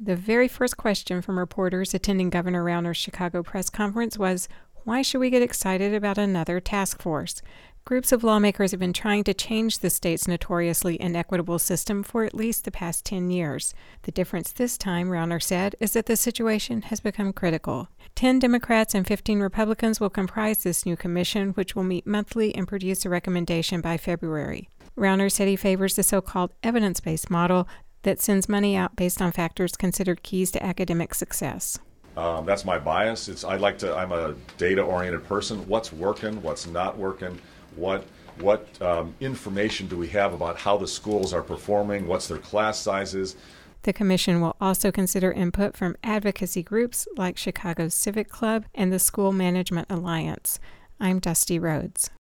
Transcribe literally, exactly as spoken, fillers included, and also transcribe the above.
The very first question from reporters attending Governor Rauner's Chicago press conference was, why should we get excited about another task force? Groups of lawmakers have been trying to change the state's notoriously inequitable system for at least the past ten years. The difference this time, Rauner said, is that the situation has become critical. Ten Democrats and fifteen Republicans will comprise this new commission, which will meet monthly and produce a recommendation by February. Rauner said he favors the so-called evidence-based model that sends money out based on factors considered keys to academic success. Um, that's my bias. It's I like to. I'm a data-oriented person. What's working? What's not working? What what um, information do we have about how the schools are performing? What's their class sizes? The commission will also consider input from advocacy groups like Chicago's Civic Club and the School Management Alliance. I'm Dusty Rhodes.